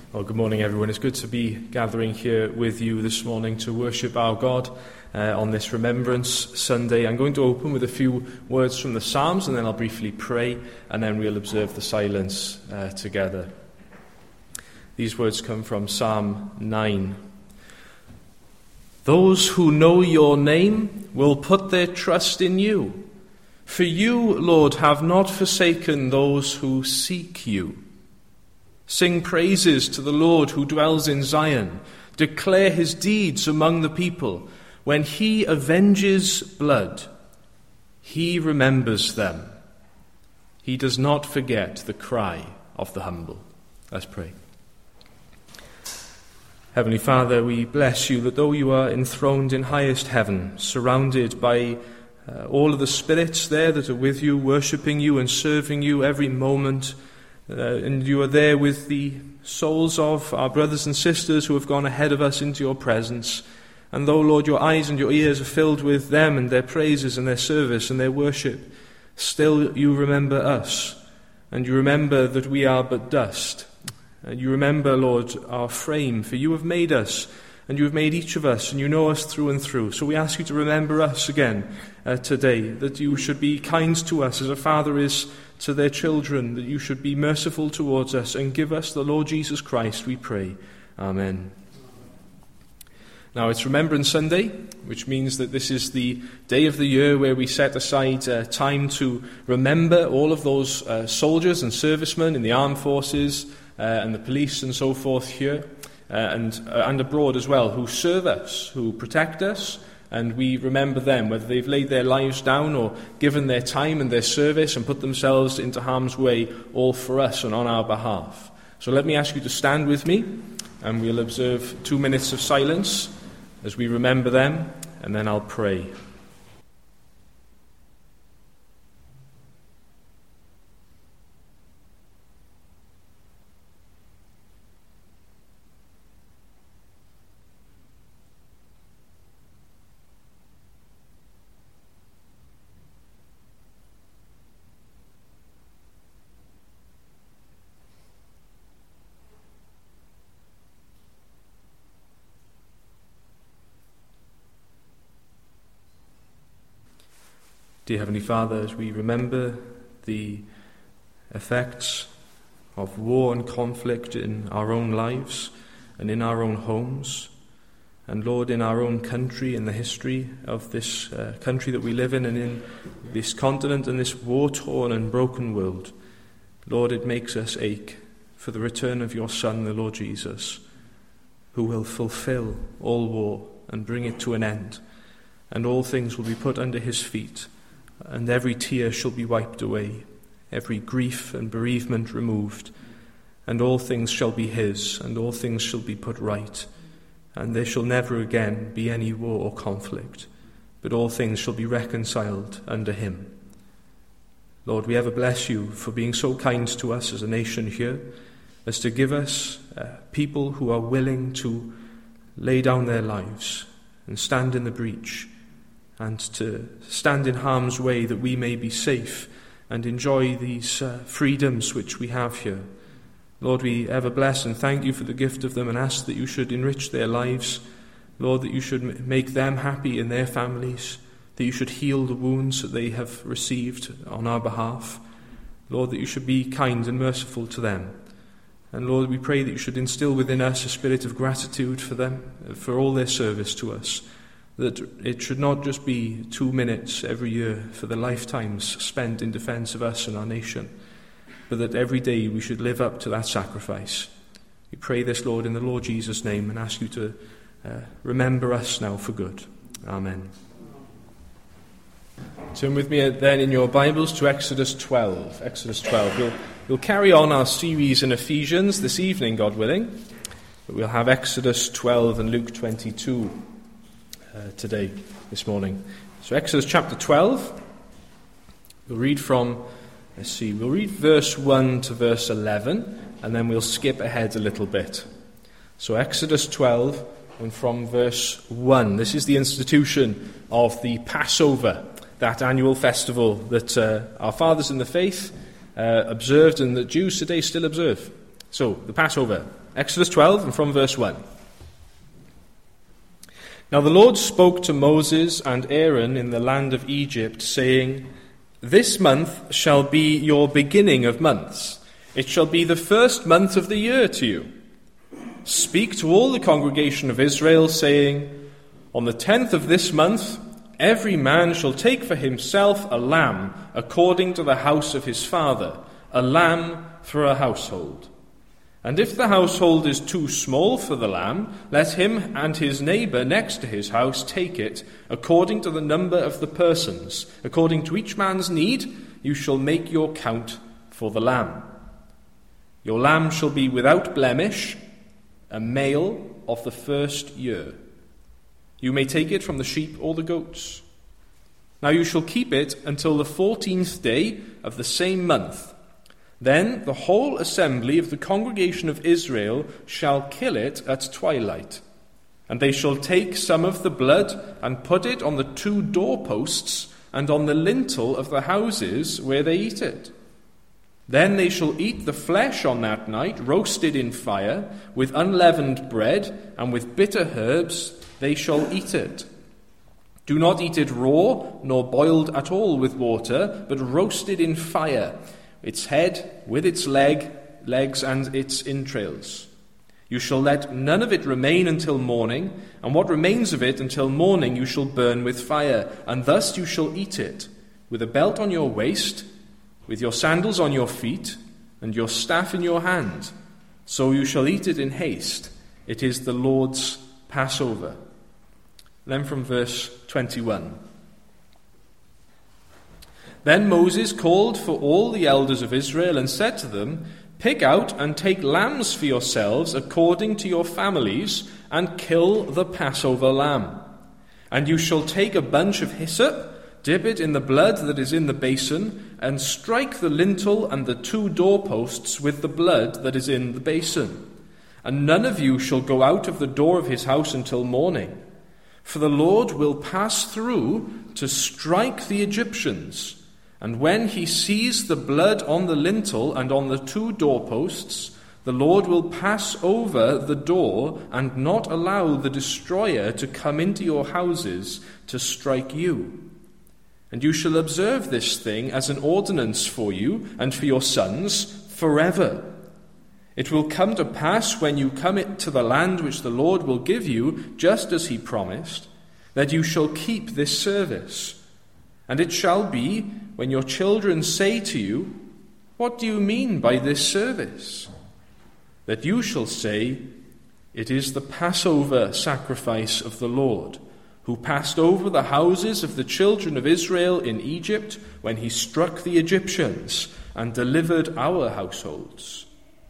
Well, good morning, everyone. It's good to be gathering here with you this morning to worship our God on this Remembrance Sunday. I'm going to open with a few words from the Psalms, and then I'll briefly pray, and then we'll observe the silence together. These words come from Psalm 9. Those who know your name will put their trust in you. For you, Lord, have not forsaken those who seek you. Sing praises to the Lord who dwells in Zion. Declare his deeds among the people. When he avenges blood, he remembers them. He does not forget the cry of the humble. Let's pray. Heavenly Father, we bless you that though you are enthroned in highest heaven, surrounded by all of the spirits there that are with you, worshipping you and serving you every moment, and you are there with the souls of our brothers and sisters who have gone ahead of us into your presence. And though, Lord, your eyes and your ears are filled with them and their praises and their service and their worship, still you remember us. And you remember that we are but dust. And you remember, Lord, our frame, for you have made us, and you have made each of us, and you know us through and through. So we ask you to remember us again today, that you should be kind to us as a father is to their children, that you should be merciful towards us and give us the Lord Jesus Christ, we pray. Amen. Now, it's Remembrance Sunday, which means that this is the day of the year where we set aside time to remember all of those soldiers and servicemen in the armed forces and the police and so forth here and abroad as well, who serve us, who protect us. And we remember them, whether they've laid their lives down or given their time and their service and put themselves into harm's way, all for us and on our behalf. So let me ask you to stand with me, and we'll observe 2 minutes of silence as we remember them, and then I'll pray. Dear Heavenly Father, as we remember the effects of war and conflict in our own lives and in our own homes, and Lord, in our own country, in the history of this country that we live in and in this continent and this war-torn and broken world, Lord, it makes us ache for the return of your Son, the Lord Jesus, who will fulfill all war and bring it to an end, and all things will be put under his feet, and every tear shall be wiped away, every grief and bereavement removed, and all things shall be his, and all things shall be put right, and there shall never again be any war or conflict, but all things shall be reconciled under him. Lord, we ever bless you for being so kind to us as a nation here, as to give us people who are willing to lay down their lives and stand in the breach, and to stand in harm's way that we may be safe and enjoy these freedoms which we have here. Lord, we ever bless and thank you for the gift of them and ask that you should enrich their lives. Lord, that you should make them happy in their families, that you should heal the wounds that they have received on our behalf. Lord, that you should be kind and merciful to them. And Lord, we pray that you should instill within us a spirit of gratitude for them, for all their service to us, that it should not just be 2 minutes every year for the lifetimes spent in defence of us and our nation, but that every day we should live up to that sacrifice. We pray this, Lord, in the Lord Jesus' name, and ask you to remember us now for good. Amen. Turn with me then in your Bibles to Exodus 12. Exodus 12. We'll carry on our series in Ephesians this evening, God willing, but we'll have Exodus 12 and Luke 22 today, this morning. So Exodus chapter 12, we'll read we'll read verse 1 to verse 11, and then we'll skip ahead a little bit. So Exodus 12, and from verse 1, this is the institution of the Passover, that annual festival that our fathers in the faith observed and that Jews today still observe. So, the Passover, Exodus 12 and from verse 1. Now the Lord spoke to Moses and Aaron in the land of Egypt, saying, This month shall be your beginning of months. It shall be the first month of the year to you. Speak to all the congregation of Israel, saying, On the 10th of this month, every man shall take for himself a lamb according to the house of his father, a lamb for a household. And if the household is too small for the lamb, let him and his neighbor next to his house take it, according to the number of the persons. According to each man's need, you shall make your count for the lamb. Your lamb shall be without blemish, a male of the first year. You may take it from the sheep or the goats. Now you shall keep it until the 14th day of the same month. Then the whole assembly of the congregation of Israel shall kill it at twilight. And they shall take some of the blood and put it on the 2 doorposts and on the lintel of the houses where they eat it. Then they shall eat the flesh on that night, roasted in fire, with unleavened bread, and with bitter herbs they shall eat it. Do not eat it raw, nor boiled at all with water, but roasted in fire, its head with its legs and its entrails. You shall let none of it remain until morning, and what remains of it until morning you shall burn with fire, and thus you shall eat it, with a belt on your waist, with your sandals on your feet, and your staff in your hand. So you shall eat it in haste. It is the Lord's Passover. Then from verse 21. Then Moses called for all the elders of Israel and said to them, Pick out and take lambs for yourselves according to your families, and kill the Passover lamb. And you shall take a bunch of hyssop, dip it in the blood that is in the basin, and strike the lintel and the 2 doorposts with the blood that is in the basin. And none of you shall go out of the door of his house until morning. For the Lord will pass through to strike the Egyptians. And when he sees the blood on the lintel and on the 2 doorposts, the Lord will pass over the door and not allow the destroyer to come into your houses to strike you. And you shall observe this thing as an ordinance for you and for your sons forever. It will come to pass when you come to the land which the Lord will give you, just as he promised, that you shall keep this service. And it shall be, when your children say to you, What do you mean by this service? That you shall say, It is the Passover sacrifice of the Lord, who passed over the houses of the children of Israel in Egypt when he struck the Egyptians and delivered our households.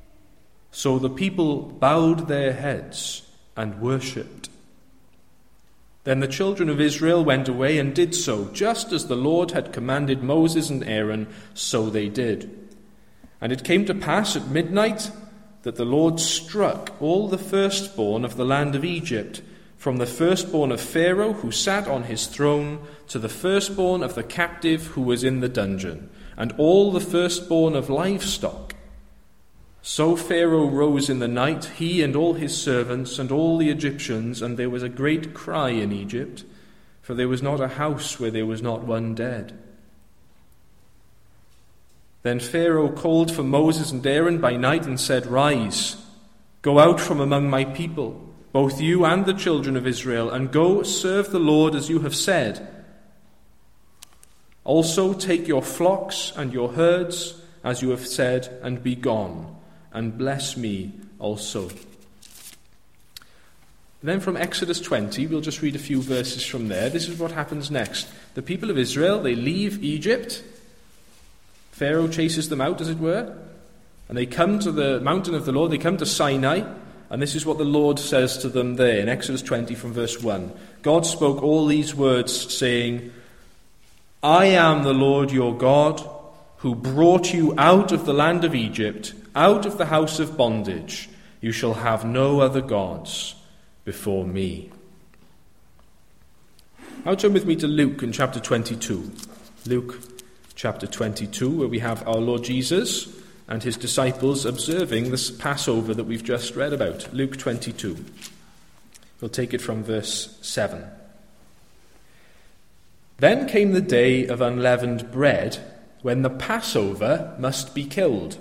So the people bowed their heads and worshipped. Then the children of Israel went away and did so, just as the Lord had commanded Moses and Aaron, so they did. And it came to pass at midnight that the Lord struck all the firstborn of the land of Egypt, from the firstborn of Pharaoh who sat on his throne, to the firstborn of the captive who was in the dungeon, and all the firstborn of livestock. So Pharaoh rose in the night, he and all his servants and all the Egyptians, and there was a great cry in Egypt, for there was not a house where there was not one dead. Then Pharaoh called for Moses and Aaron by night and said, Rise, go out from among my people, both you and the children of Israel, and go serve the Lord as you have said. Also take your flocks and your herds, as you have said, and be gone. And bless me also. Then from Exodus 20, we'll just read a few verses from there. This is what happens next. The people of Israel, they leave Egypt. Pharaoh chases them out, as it were. And they come to the mountain of the Lord. They come to Sinai. And this is what the Lord says to them there in Exodus 20 from verse 1. God spoke all these words, saying, I am the Lord your God, who brought you out of the land of Egypt, out of the house of bondage. You shall have no other gods before me. Now turn with me to Luke in chapter 22. Luke chapter 22, where we have our Lord Jesus and his disciples observing this Passover that we've just read about, Luke 22. We'll take it from verse 7. Then came the day of unleavened bread, when the Passover must be killed.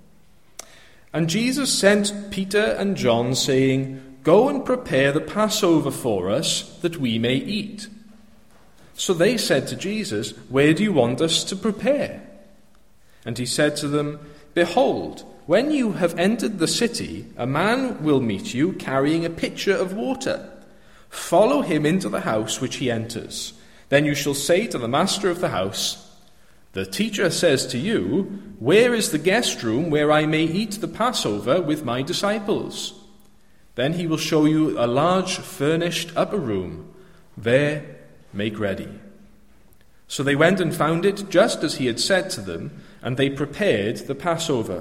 And Jesus sent Peter and John, saying, "Go and prepare the Passover for us, that we may eat." So they said to Jesus, "Where do you want us to prepare?" And he said to them, "Behold, when you have entered the city, a man will meet you carrying a pitcher of water. Follow him into the house which he enters. Then you shall say to the master of the house, 'The teacher says to you, where is the guest room where I may eat the Passover with my disciples?' Then he will show you a large furnished upper room. There make ready." So they went and found it just as he had said to them, and they prepared the Passover.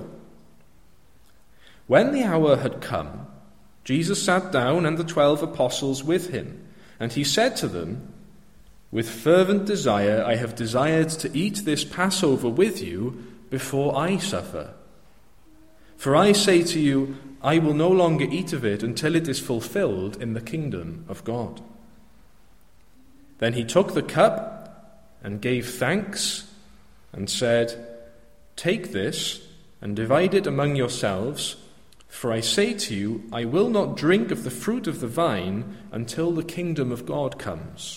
When the hour had come, Jesus sat down and the 12 apostles with him, and he said to them, "With fervent desire I have desired to eat this Passover with you before I suffer. For I say to you, I will no longer eat of it until it is fulfilled in the kingdom of God." Then he took the cup and gave thanks and said, "Take this and divide it among yourselves, for I say to you, I will not drink of the fruit of the vine until the kingdom of God comes."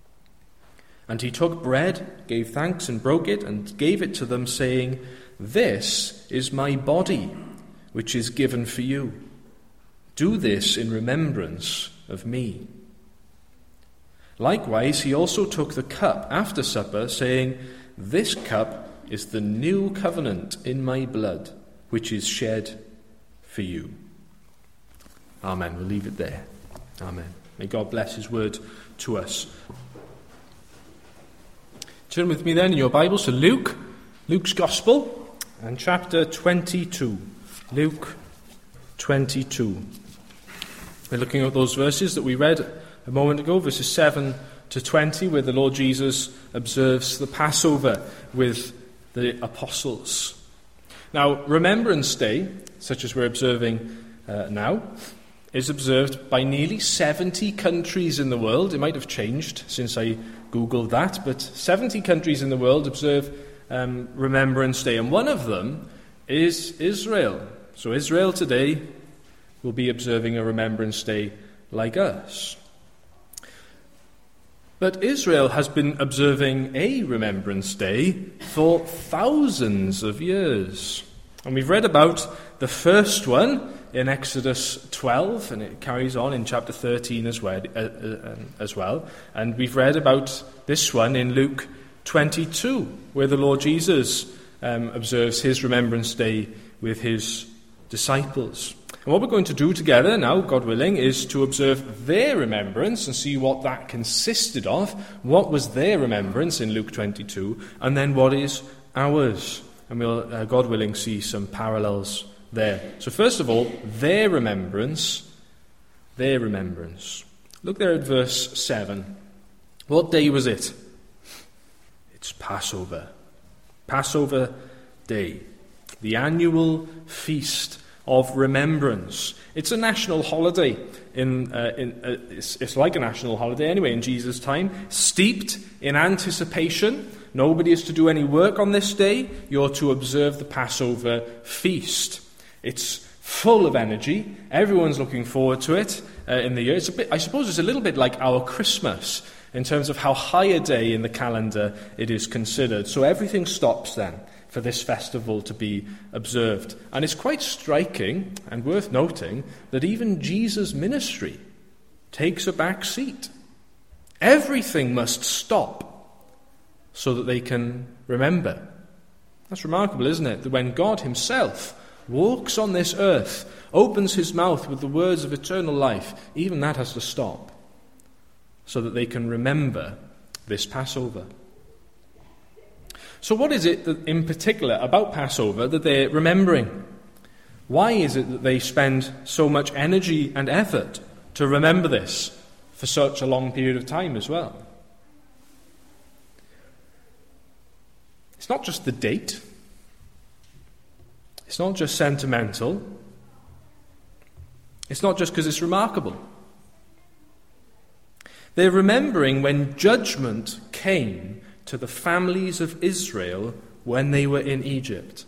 And he took bread, gave thanks and broke it, and gave it to them, saying, "This is my body, which is given for you. Do this in remembrance of me." Likewise, he also took the cup after supper, saying, "This cup is the new covenant in my blood, which is shed for you." Amen. We'll leave it there. Amen. May God bless his word to us. Turn with me then in your Bibles to Luke's Gospel, and chapter 22. Luke 22. We're looking at those verses that we read a moment ago, verses 7 to 20, where the Lord Jesus observes the Passover with the apostles. Now, Remembrance Day, such as we're observing now, is observed by nearly 70 countries in the world. It might have changed since I Googled that, but 70 countries in the world observe Remembrance Day, and one of them is Israel. So Israel today will be observing a Remembrance Day like us. But Israel has been observing a Remembrance Day for thousands of years. And we've read about the first one in Exodus 12, and it carries on in chapter 13 as well. And we've read about this one in Luke 22, where the Lord Jesus observes his Remembrance Day with his disciples. And what we're going to do together now, God willing, is to observe their remembrance and see what that consisted of. What was their remembrance in Luke 22, and then what is ours? And we'll, God willing, see some parallels there. So first of all, their remembrance. Look there at verse 7. What day was it? It's Passover. Passover Day. The annual feast of remembrance. It's a national holiday. It's like a national holiday anyway in Jesus' time. Steeped in anticipation. Nobody is to do any work on this day. You're to observe the Passover feast. It's full of energy. Everyone's looking forward to it in the year. I suppose it's a little bit like our Christmas in terms of how high a day in the calendar it is considered. So everything stops then for this festival to be observed. And it's quite striking and worth noting that even Jesus' ministry takes a back seat. Everything must stop so that they can remember. That's remarkable, isn't it? That when God himself walks on this earth, opens his mouth with the words of eternal life, even that has to stop so that they can remember this Passover. So what is it that in particular about Passover that they're remembering? Why is it that they spend so much energy and effort to remember this for such a long period of time as well? It's not just the date. It's not just sentimental. It's not just because it's remarkable. They're remembering when judgment came to the families of Israel when they were in Egypt.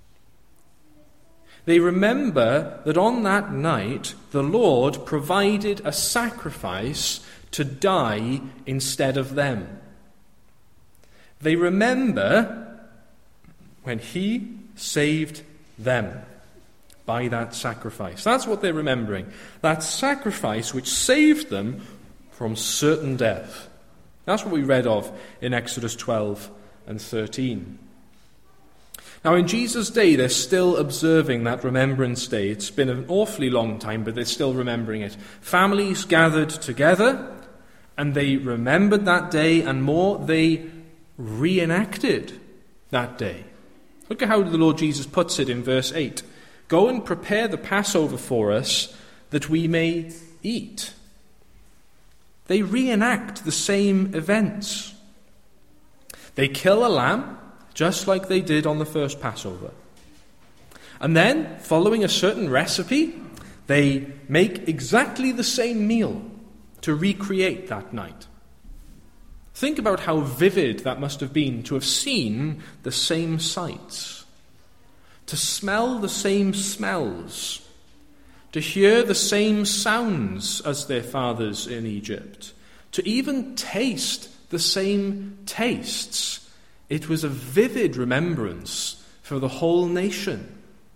They remember that on that night the Lord provided a sacrifice to die instead of them. They remember when He saved them by that sacrifice. That's what they're remembering. That sacrifice which saved them from certain death. That's what we read of in Exodus 12 and 13. Now, in Jesus' day, they're still observing that Remembrance Day. It's been an awfully long time, but they're still remembering it. Families gathered together, and they remembered that day, and more, they reenacted that day. Look at how the Lord Jesus puts it in verse 8. Go and prepare the Passover for us, that we may eat. They reenact the same events. They kill a lamb, just like they did on the first Passover. And then, following a certain recipe, they make exactly the same meal to recreate that night. Think about how vivid that must have been to have seen the same sights, to smell the same smells, to hear the same sounds as their fathers in Egypt, to even taste the same tastes. It was a vivid remembrance for the whole nation.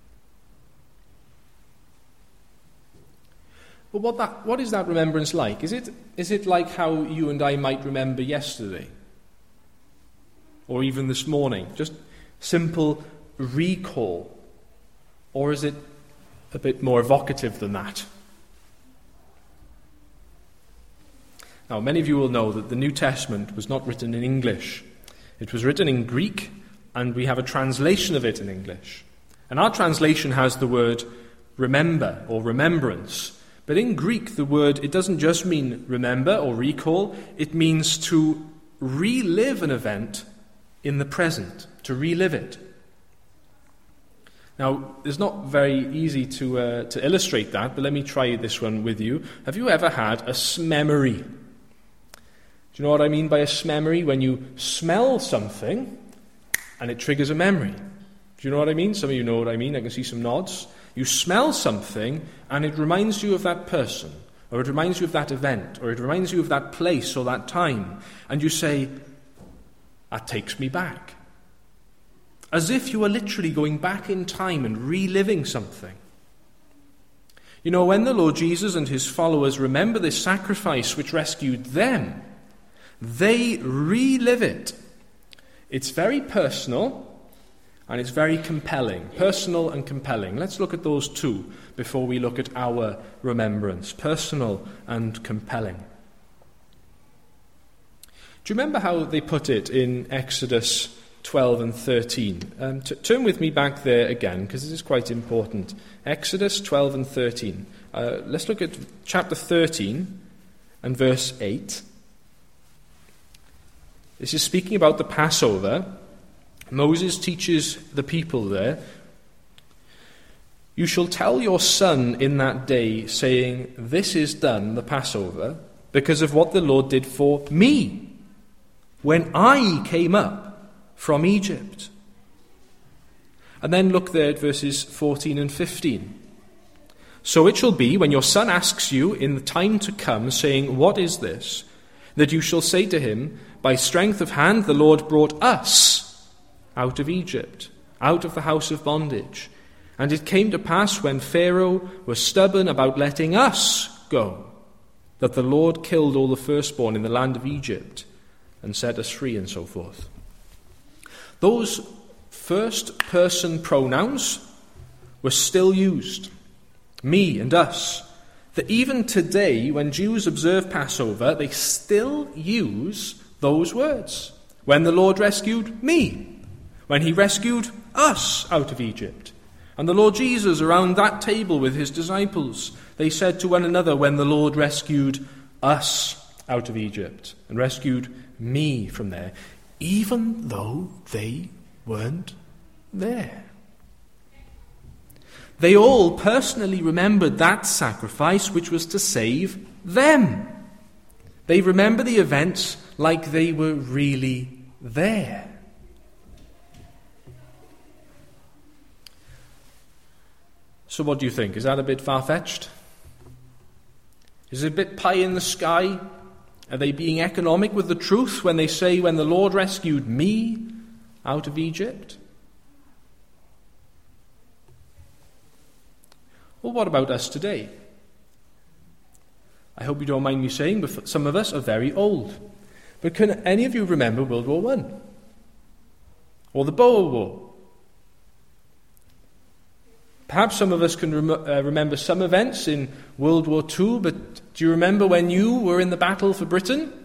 But what is that remembrance like? Is it like how you and I might remember yesterday? Or even this morning? Just simple recall? Or is it a bit more evocative than that? Now, many of you will know that the New Testament was not written in English. It was written in Greek, and we have a translation of it in English. And our translation has the word remember or remembrance. But in Greek, the word, it doesn't just mean remember or recall. It means to relive an event in the present, to relive it. Now, it's not very easy to illustrate that, but let me try this one with you. Have you ever had a smemory? Do you know what I mean by a smemory? When you smell something and it triggers a memory. Do you know what I mean? Some of you know what I mean. I can see some nods. You smell something and it reminds you of that person, or it reminds you of that event, or it reminds you of that place or that time. And you say, that takes me back. As if you were literally going back in time and reliving something. You know, when the Lord Jesus and his followers remember this sacrifice which rescued them, they relive it. It's very personal and it's very compelling. Personal and compelling. Let's look at those two before we look at our remembrance. Personal and compelling. Do you remember how they put it in Exodus 12 and 13? Turn with me back there again, because this is quite important. Exodus 12 and 13. Let's look at chapter 13 and verse 8. This is speaking about the Passover. Moses teaches the people there, "You shall tell your son in that day, saying, 'This is done, the Passover, because of what the Lord did for me when I came up from Egypt.'" And then look there at verses 14 and 15. "So it shall be, when your son asks you in the time to come, saying, 'What is this?' that you shall say to him, 'By strength of hand the Lord brought us out of Egypt, out of the house of bondage. And it came to pass when Pharaoh was stubborn about letting us go, that the Lord killed all the firstborn in the land of Egypt and set us free,'" and so forth. Those first-person pronouns were still used. Me and us. That even today, when Jews observe Passover, they still use those words. When the Lord rescued me. When he rescued us out of Egypt. And the Lord Jesus, around that table with his disciples, they said to one another, when the Lord rescued us out of Egypt and rescued me from there, even though they weren't there. They all personally remembered that sacrifice which was to save them. They remember the events like they were really there. So what do you think? Is that a bit far-fetched? Is it a bit pie in the sky? Are they being economic with the truth when they say, when the Lord rescued me out of Egypt? Well, what about us today? I hope you don't mind me saying, but some of us are very old. But can any of you remember World War I? Or the Boer War? Perhaps some of us can remember some events in World War II, but do you remember when you were in the battle for Britain?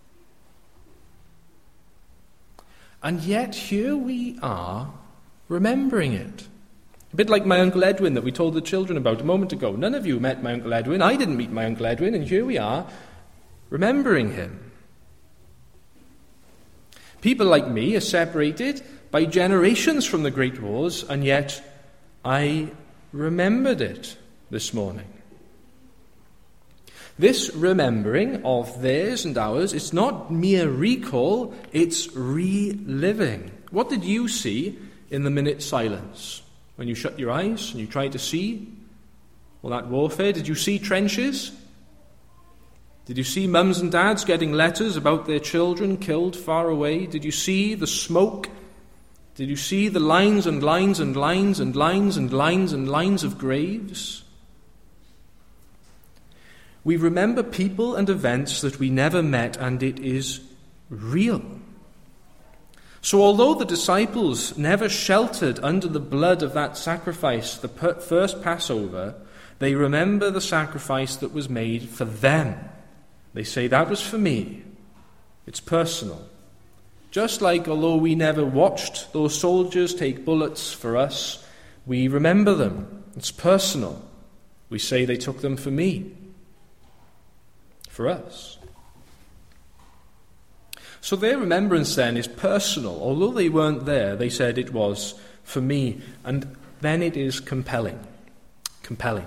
And yet here we are remembering it. A bit like my Uncle Edwin that we told the children about a moment ago. None of you met my Uncle Edwin. I didn't meet my Uncle Edwin, and here we are remembering him. People like me are separated by generations from the Great Wars, and yet I remembered it this morning. This remembering of theirs and ours, it's not mere recall, it's reliving. What did you see in the minute silence? When you shut your eyes and you tried to see all that warfare, did you see trenches? Did you see mums and dads getting letters about their children killed far away? Did you see the smoke? Did you see the lines and lines and lines and lines and lines and lines of graves? We remember people and events that we never met, and it is real. So although the disciples never sheltered under the blood of that sacrifice, the first Passover, they remember the sacrifice that was made for them. They say, that was for me. It's personal. Just like although we never watched those soldiers take bullets for us, we remember them. It's personal. We say they took them for me. For us. So their remembrance then is personal. Although they weren't there, they said it was for me. And then it is compelling. Compelling.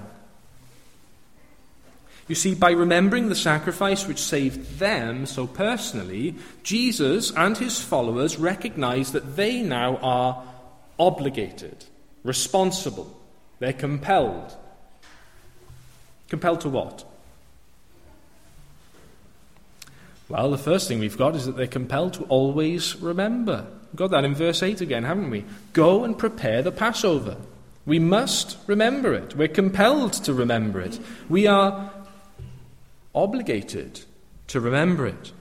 You see, by remembering the sacrifice which saved them so personally, Jesus and his followers recognize that they now are obligated, responsible. They're compelled. Compelled to what? Well, the first thing we've got is that they're compelled to always remember. We've got that in verse 8 again, haven't we? Go and prepare the Passover. We must remember it. We're compelled to remember it. We are obligated to remember it.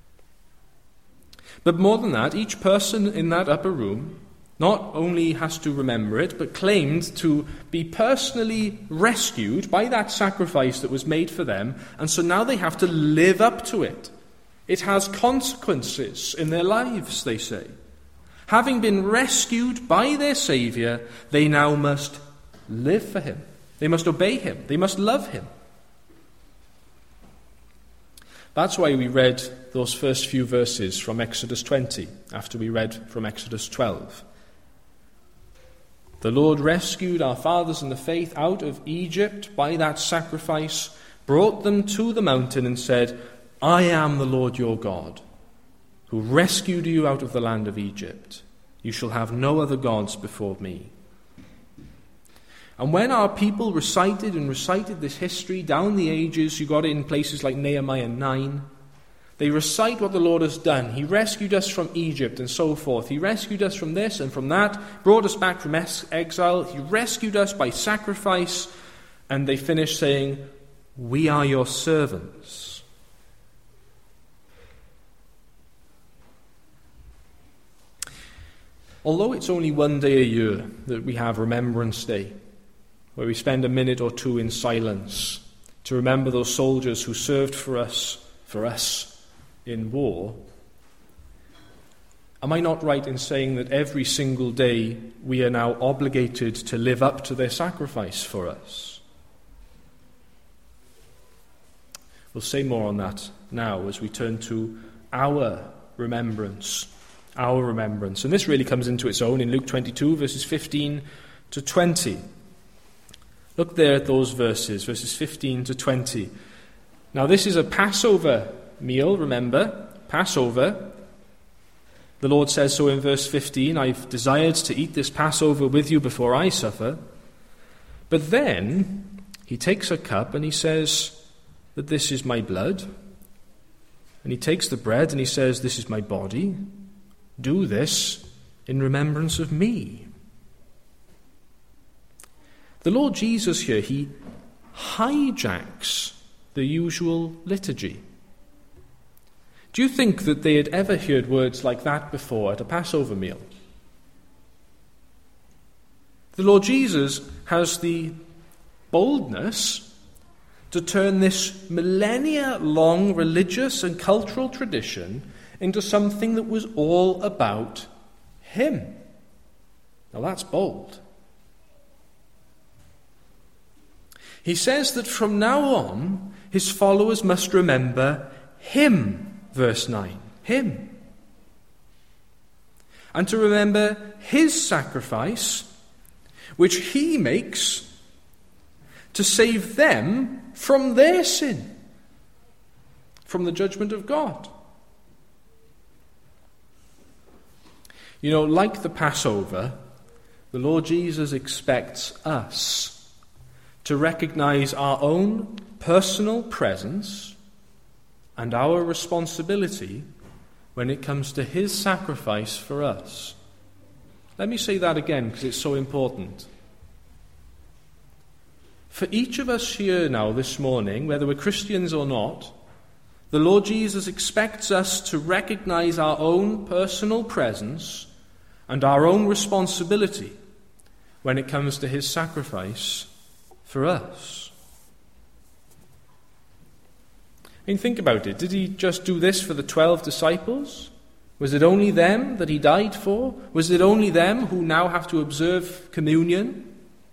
But more than that, each person in that upper room not only has to remember it, but claimed to be personally rescued by that sacrifice that was made for them, and so now they have to live up to it. It has consequences in their lives, they say. Having been rescued by their Saviour, they now must live for him. They must obey him. They must love him. That's why we read those first few verses from Exodus 20, after we read from Exodus 12. The Lord rescued our fathers in the faith out of Egypt by that sacrifice, brought them to the mountain and said, I am the Lord your God, who rescued you out of the land of Egypt. You shall have no other gods before me. And when our people recited this history down the ages, you got it in places like Nehemiah 9, they recite what the Lord has done. He rescued us from Egypt and so forth. He rescued us from this and from that, brought us back from exile. He rescued us by sacrifice. And they finish saying, we are your servants. Although it's only one day a year that we have Remembrance Day, where we spend a minute or two in silence to remember those soldiers who served for us in war, am I not right in saying that every single day we are now obligated to live up to their sacrifice for us? We'll say more on that now as we turn to our remembrance. Our remembrance. And this really comes into its own in Luke 22, verses 15 to 20. Look there at those verses 15 to 20. Now this is a Passover meal, remember? Passover. The Lord says so in verse 15, I've desired to eat this Passover with you before I suffer. But then he takes a cup and he says that this is my blood. And he takes the bread and he says, this is my body. Do this in remembrance of me. The Lord Jesus here, he hijacks the usual liturgy. Do you think that they had ever heard words like that before at a Passover meal? The Lord Jesus has the boldness to turn this millennia-long religious and cultural tradition into something that was all about him. Now that's bold. He says that from now on, his followers must remember him, verse 9, him. And to remember his sacrifice, which he makes to save them from their sin, from the judgment of God. You know, like the Passover, the Lord Jesus expects us to recognize our own personal presence and our responsibility when it comes to his sacrifice for us. Let me say that again because it's so important. For each of us here now this morning, whether we're Christians or not, the Lord Jesus expects us to recognize our own personal presence and our own responsibility when it comes to his sacrifice for us. I mean, think about it. Did he just do this for the 12 disciples? Was it only them that he died for? Was it only them who now have to observe communion?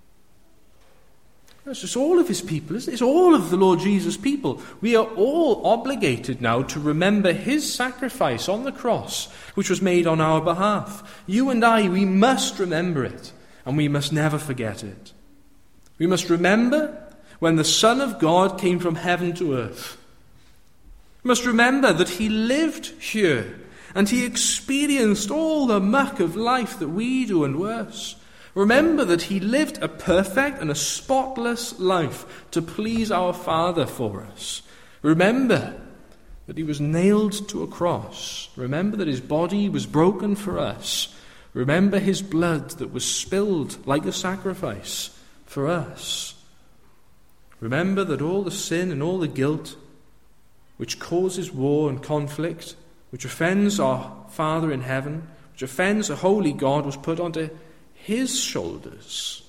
It's just all of his people, isn't it? It's all of the Lord Jesus' people. We are all obligated now to remember his sacrifice on the cross, which was made on our behalf. You and I, we must remember it, and we must never forget it. We must remember when the Son of God came from heaven to earth. We must remember that he lived here and he experienced all the muck of life that we do and worse. Remember that he lived a perfect and a spotless life to please our Father for us. Remember that he was nailed to a cross. Remember that his body was broken for us. Remember his blood that was spilled like a sacrifice for us. Remember that all the sin and all the guilt which causes war and conflict, which offends our Father in heaven, which offends a holy God, was put onto his shoulders.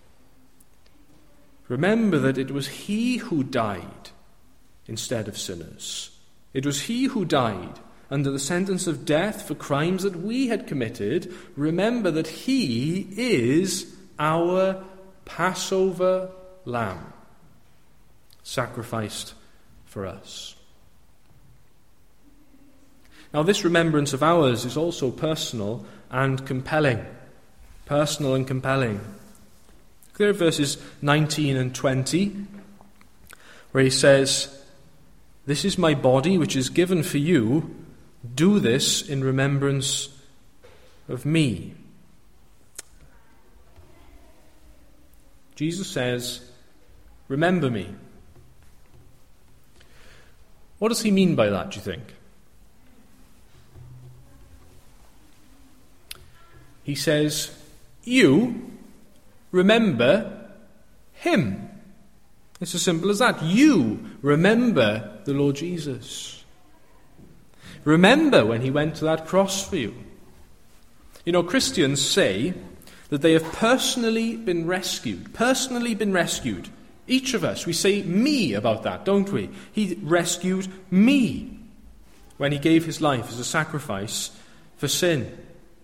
Remember that it was he who died instead of sinners. It was he who died under the sentence of death for crimes that we had committed. Remember that he is our Passover lamb, sacrificed for us. Now, this remembrance of ours is also personal and compelling. Personal and compelling. There are verses 19 and 20, where he says, "This is my body which is given for you. Do this in remembrance of me." Jesus says, "Remember me." What does he mean by that, do you think? He says, you remember him. It's as simple as that. You remember the Lord Jesus. Remember when he went to that cross for you. You know, Christians say that they have personally been rescued. Personally been rescued. Each of us, we say me about that, don't we? He rescued me when he gave his life as a sacrifice for sin.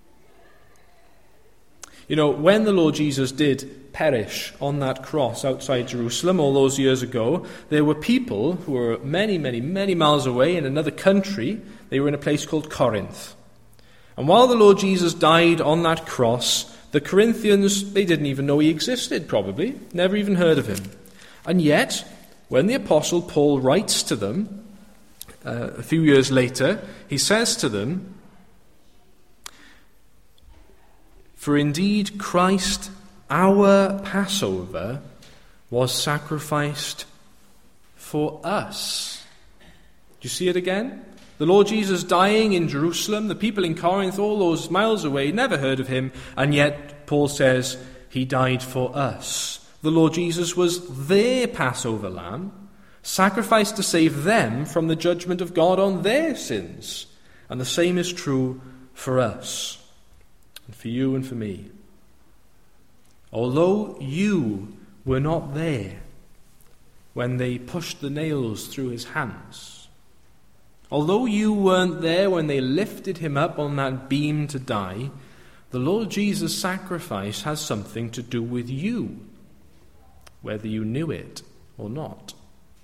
You know, when the Lord Jesus did perish on that cross outside Jerusalem all those years ago, there were people who were many, many, many miles away in another country. They were in a place called Corinth. And while the Lord Jesus died on that cross, The Corinthians, they didn't even know he existed, probably. Never even heard of him. And yet, when the Apostle Paul writes to them, a few years later, he says to them, "For indeed Christ, our Passover, was sacrificed for us." Do you see it again? The Lord Jesus dying in Jerusalem, the people in Corinth, all those miles away, never heard of him, and yet Paul says he died for us. The Lord Jesus was their Passover lamb, sacrificed to save them from the judgment of God on their sins. And the same is true for us, and for you and for me. Although you were not there when they pushed the nails through his hands, although you weren't there when they lifted him up on that beam to die, the Lord Jesus' sacrifice has something to do with you, whether you knew it or not.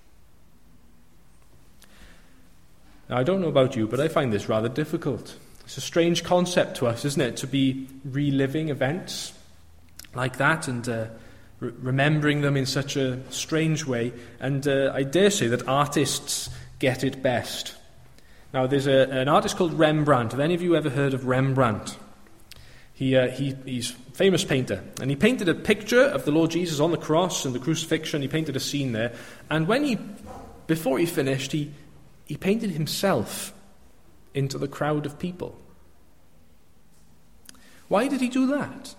Now, I don't know about you, but I find this rather difficult. It's a strange concept to us, isn't it, to be reliving events like that and remembering them in such a strange way. And I dare say that artists get it best. Now, there's an artist called Rembrandt. Have any of you ever heard of Rembrandt? He's a famous painter, and he painted a picture of the Lord Jesus on the cross and the crucifixion. He painted a scene there, and before he finished, he painted himself into the crowd of people. Why did he do that?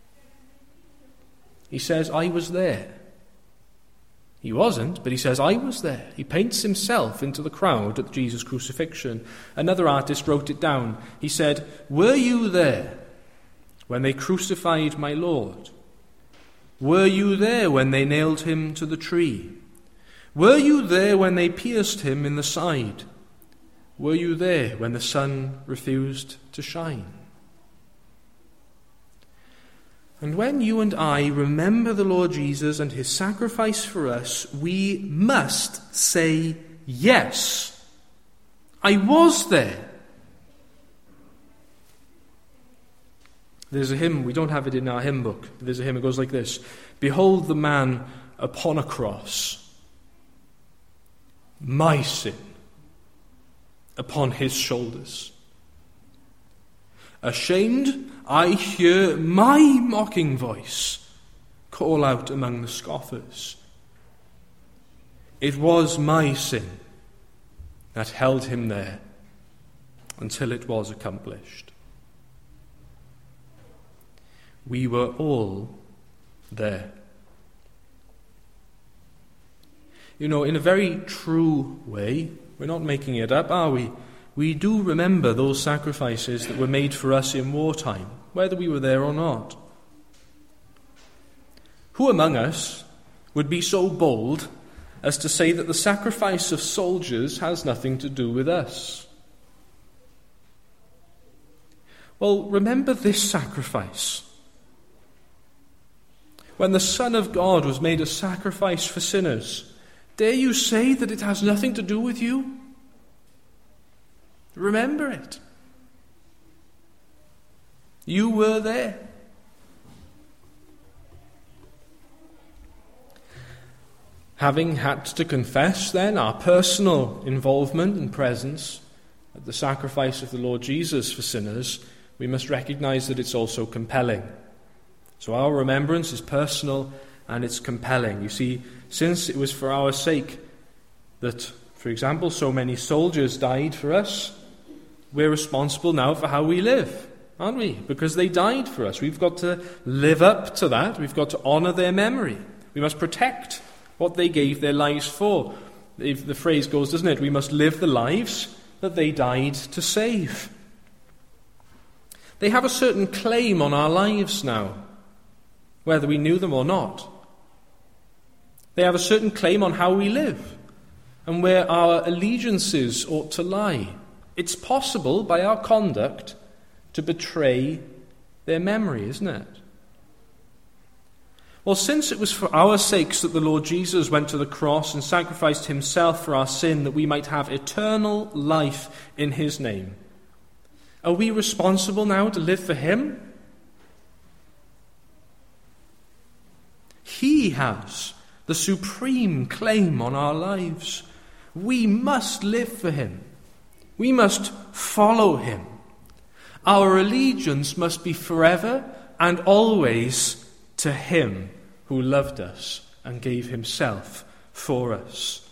He says, "I was there." He wasn't, but he says, "I was there." He paints himself into the crowd at Jesus' crucifixion. Another artist wrote it down. He said, "Were you there when they crucified my Lord? Were you there when they nailed him to the tree? Were you there when they pierced him in the side? Were you there when the sun refused to shine?" And when you and I remember the Lord Jesus and his sacrifice for us, we must say, "Yes, I was there." There's a hymn, we don't have it in our hymn book, but there's a hymn that goes like this: "Behold the man upon a cross, my sin upon his shoulders. Ashamed, I hear my mocking voice call out among the scoffers. It was my sin that held him there until it was accomplished." We were all there. You know, in a very true way, we're not making it up, are we? We do remember those sacrifices that were made for us in wartime, whether we were there or not. Who among us would be so bold as to say that the sacrifice of soldiers has nothing to do with us? Well, remember this sacrifice. When the Son of God was made a sacrifice for sinners, dare you say that it has nothing to do with you? Remember it. You were there. Having had to confess then our personal involvement and presence at the sacrifice of the Lord Jesus for sinners, we must recognize that it's also compelling. So our remembrance is personal and it's compelling. You see, since it was for our sake that, for example, so many soldiers died for us, we're responsible now for how we live, aren't we? Because they died for us. We've got to live up to that. We've got to honour their memory. We must protect what they gave their lives for. If the phrase goes, doesn't it? We must live the lives that they died to save. They have a certain claim on our lives now, whether we knew them or not. They have a certain claim on how we live and where our allegiances ought to lie. It's possible by our conduct to betray their memory, isn't it? Well, since it was for our sakes that the Lord Jesus went to the cross and sacrificed himself for our sin, that we might have eternal life in his name, are we responsible now to live for him? He has the supreme claim on our lives. We must live for him. We must follow him. Our allegiance must be forever and always to him who loved us and gave himself for us.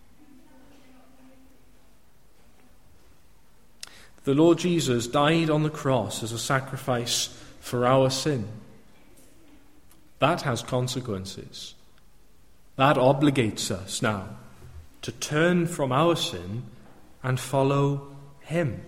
The Lord Jesus died on the cross as a sacrifice for our sin. That has consequences. That obligates us now to turn from our sin and follow him.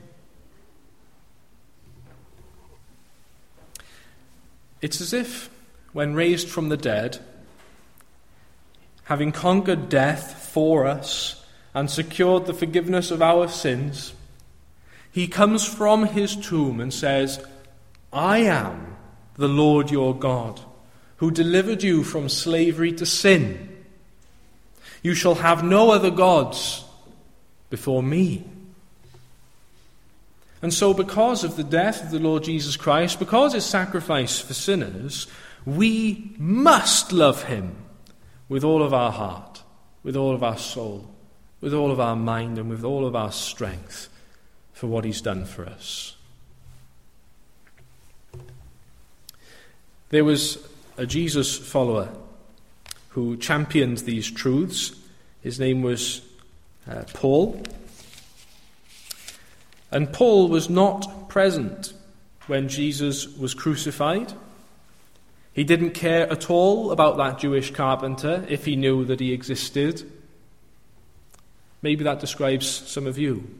It's as if, when raised from the dead, having conquered death for us and secured the forgiveness of our sins, he comes from his tomb and says, I am the Lord your God, who delivered you from slavery to sin. You shall have no other gods before me. And so, because of the death of the Lord Jesus Christ, because his sacrifice for sinners, we must love him with all of our heart, with all of our soul, with all of our mind, and with all of our strength for what he's done for us. There was a Jesus follower who championed these truths. His name was Paul. And Paul was not present when Jesus was crucified. He didn't care at all about that Jewish carpenter if he knew that he existed. Maybe that describes some of you.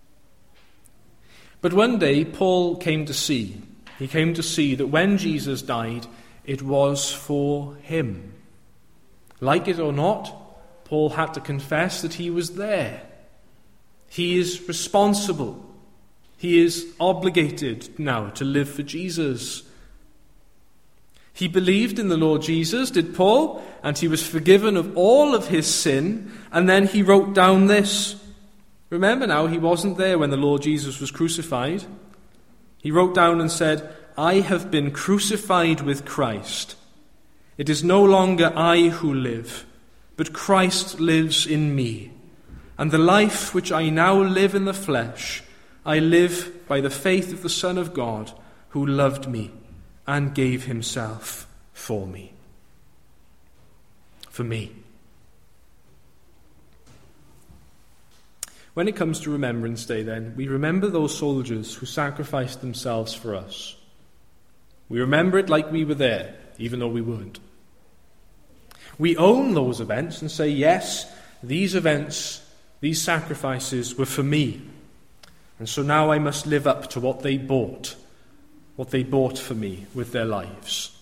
But one day Paul came to see. He came to see that when Jesus died, it was for him. Like it or not, Paul had to confess that he was there. He is responsible. He is obligated now to live for Jesus. He believed in the Lord Jesus, did Paul, and he was forgiven of all of his sin, and then he wrote down this. Remember now, he wasn't there when the Lord Jesus was crucified. He wrote down and said, I have been crucified with Christ. It is no longer I who live, but Christ lives in me. And the life which I now live in the flesh, I live by the faith of the Son of God, who loved me and gave himself for me. For me. When it comes to Remembrance Day, then, we remember those soldiers who sacrificed themselves for us. We remember it like we were there, even though we weren't. We own those events and say, yes, these events, these sacrifices were for me. And so now I must live up to what they bought for me with their lives.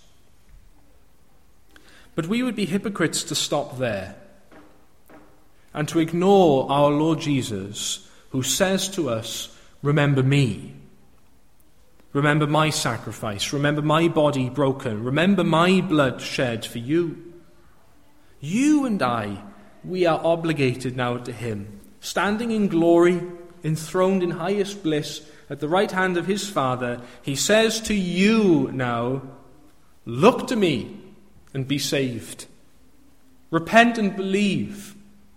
But we would be hypocrites to stop there and to ignore our Lord Jesus, who says to us, remember me. Remember my sacrifice. Remember my body broken. Remember my blood shed for you. You and I, we are obligated now to him, standing in glory, enthroned in highest bliss at the right hand of his Father. He says to you now, look to me and be saved. Repent and believe.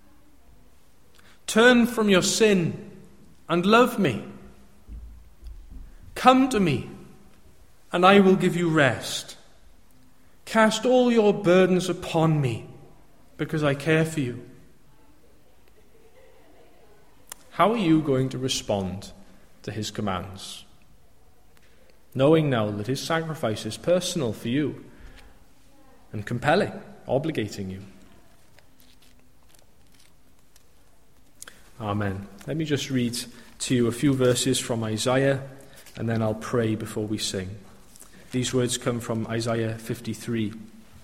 Turn from your sin and love me. Come to me and I will give you rest. Cast all your burdens upon me because I care for you. How are you going to respond to his commands? Knowing now that his sacrifice is personal for you and compelling, obligating you. Amen. Let me just read to you a few verses from Isaiah, and then I'll pray before we sing. These words come from Isaiah 53.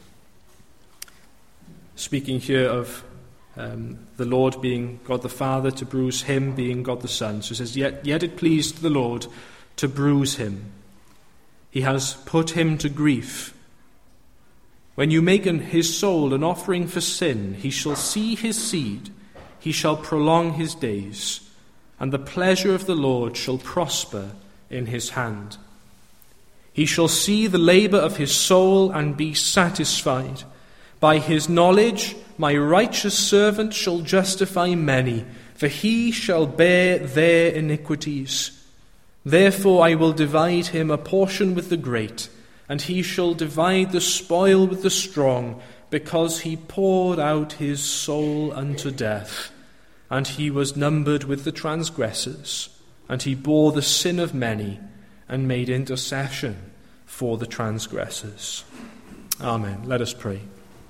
Speaking here of the Lord being God the Father to bruise him, being God the Son. So it says, Yet it pleased the Lord to bruise him. He has put him to grief. When you make his soul an offering for sin, he shall see his seed, he shall prolong his days, and the pleasure of the Lord shall prosper in his hand. He shall see the labor of his soul and be satisfied. By his knowledge my righteous servant shall justify many, for he shall bear their iniquities. Therefore I will divide him a portion with the great, and he shall divide the spoil with the strong, because he poured out his soul unto death. And he was numbered with the transgressors, and he bore the sin of many, and made intercession for the transgressors. Amen. Let us pray.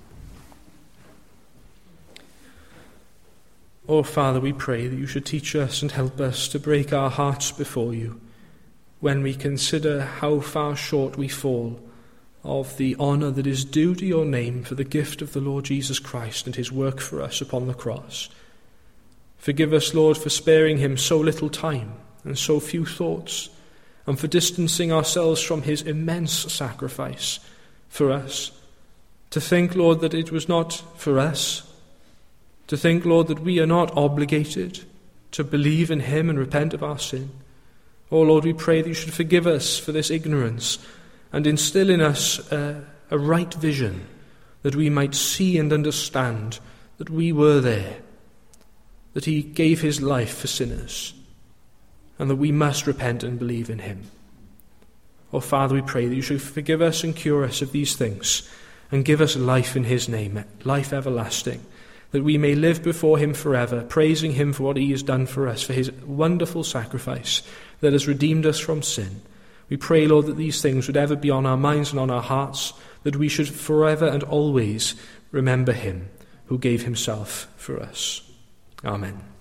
Oh, Father, we pray that you should teach us and help us to break our hearts before you when we consider how far short we fall of the honour that is due to your name for the gift of the Lord Jesus Christ and his work for us upon the cross. Forgive us, Lord, for sparing him so little time and so few thoughts, and for distancing ourselves from his immense sacrifice for us. To think, Lord, that it was not for us. To think, Lord, that we are not obligated to believe in him and repent of our sin. Oh, Lord, we pray that you should forgive us for this ignorance and instill in us a right vision, that we might see and understand that we were there, that he gave his life for sinners, and that we must repent and believe in him. Oh, Father, we pray that you should forgive us and cure us of these things, and give us life in his name, life everlasting, that we may live before him forever, praising him for what he has done for us, for his wonderful sacrifice that has redeemed us from sin. We pray, Lord, that these things would ever be on our minds and on our hearts, that we should forever and always remember him who gave himself for us. Amen.